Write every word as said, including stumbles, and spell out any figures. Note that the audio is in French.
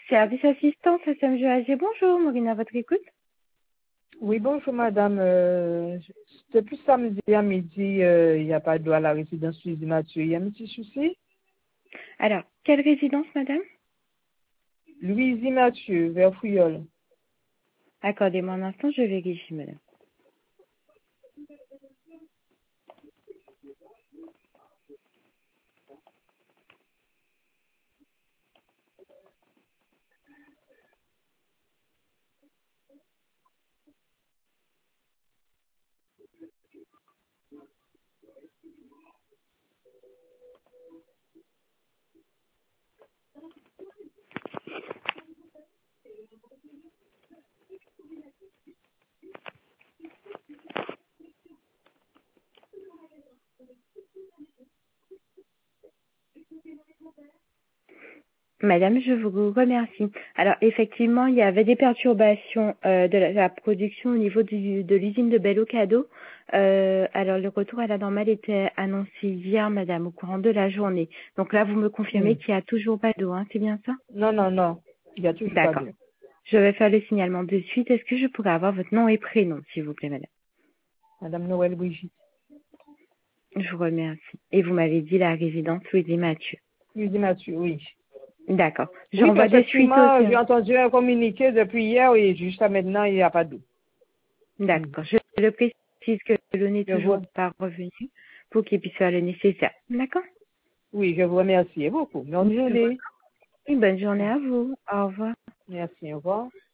Service assistance, S M G A G, bonjour, Maureen à votre écoute. Oui, bonjour madame. Euh, je- depuis samedi à midi, euh, il n'y a pas d'eau à la résidence Louise Mathieu. Il y a un petit souci? Alors, quelle résidence, madame? Louise Mathieu, vers Fouillol. Accordez-moi un instant, je vérifie, madame. Madame, je vous remercie. Alors, effectivement, il y avait des perturbations euh, de, la, de la production au niveau du, de l'usine de Bello-Cadeau. Euh, alors, le retour à la normale était annoncé hier, madame, au courant de la journée. Donc là, vous me confirmez Hmm. qu'il n'y a toujours pas d'eau, hein, c'est bien ça? Non, non, non. Il n'y a toujours pas D'accord. d'eau. Je vais faire le signalement de suite. Est-ce que je pourrais avoir votre nom et prénom, s'il vous plaît, madame? Madame Noël Brigitte. Je vous remercie. Et vous m'avez dit la résidence Louis Mathieu. Louise Mathieu, oui. D'accord. Oui, J'envoie de suite au effectivement, j'ai service. entendu un communiqué depuis hier et jusqu'à maintenant, il n'y a pas d'eau. Hmm. D'accord. Je le précise que l'eau n'est Je vous, toujours pas revenue pour qu'il puisse faire le nécessaire. D'accord. oui, je vous remercie beaucoup. Bonne journée. Une bonne journée à vous. Au revoir. Merci, au revoir.